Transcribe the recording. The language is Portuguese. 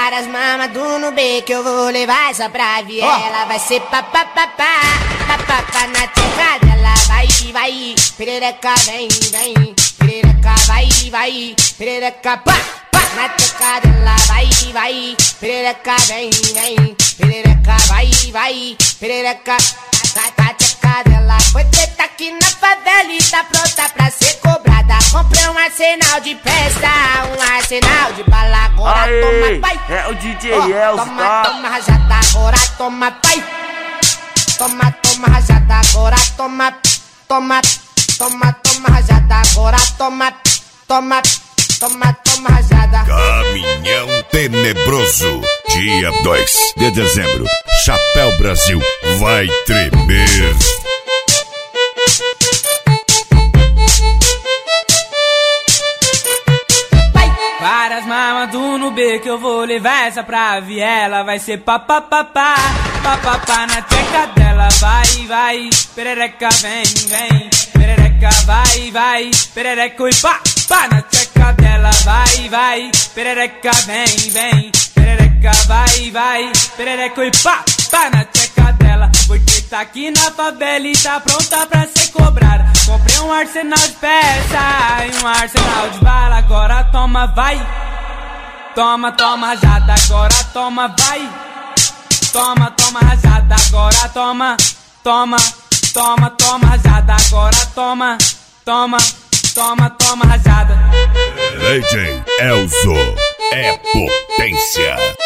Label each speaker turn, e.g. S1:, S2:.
S1: Várias mamas do Nubê que eu vou levar essa pra viela. Vai ser papapá, papapá na tcheca dela. Vai, vai, perereca vem, vem. Perereca vai, vai, perereca pá, pá na tcheca dela. Vai, vai, perereca vem, vem. Perereca vai, vai, perereca na tcheca dela. Foi feita aqui na favela e tá pronta pra ser cobrada. Comprei um arsenal de festa, um arsenal de bala. Agora
S2: aê,
S1: toma, pai.
S2: É o DJ Elzo,
S1: toma,
S2: tá?
S1: toma rajada, agora toma, pai. Toma, toma rajada, agora toma, toma, toma, toma rajada, agora toma, toma, toma, toma rajada.
S3: Caminhão Tenebroso, dia 2 de dezembro. Chapéu Brasil vai tremer.
S4: Várias mamas do Nubê que eu vou levar essa pra viela. Vai ser papapá, papapá na tcheca dela. Vai, vai, perereca vem, vem. Perereca vai, vai, perereca e pá, pá na tcheca dela. Vai, vai, perereca vem, vem. Perereca vai, vai, perereca e pá, pá na tcheca dela. Porque tá aqui na favela e tá pronta pra ser cobrada. Comprei um arsenal de peça e um arsenal de bala. Agora toma, vai. Toma, toma rajada, agora toma, vai. Toma, toma rajada, agora toma. Toma, toma, toma rajada, agora toma. Toma, toma, toma rajada.
S3: DJ Elzo é potência.